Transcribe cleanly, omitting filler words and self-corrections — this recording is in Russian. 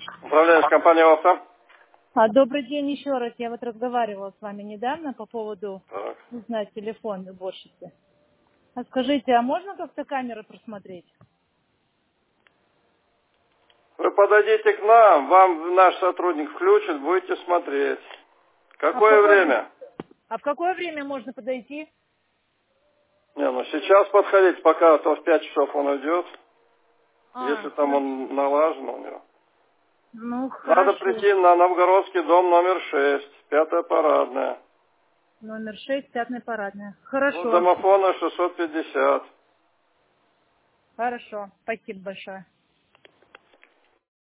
Управляющая компания «Авто». Добрый день еще раз. Я вот разговаривала с вами недавно по поводу Так. узнать телефон уборщицы. А скажите, а можно как-то камеры просмотреть? Вы подойдите к нам, вам наш сотрудник включит, будете смотреть. Какое время? А в какое время можно подойти? Не, ну сейчас подходите, пока то в 5 часов он уйдет. Если там он налажен у него. Ну, Надо хорошо. прийти на Новгородский дом номер 6, 5-я парадная. Номер 6, Пятная парадная. Вот Хорошо. домофона 650. Хорошо. Спасибо большое.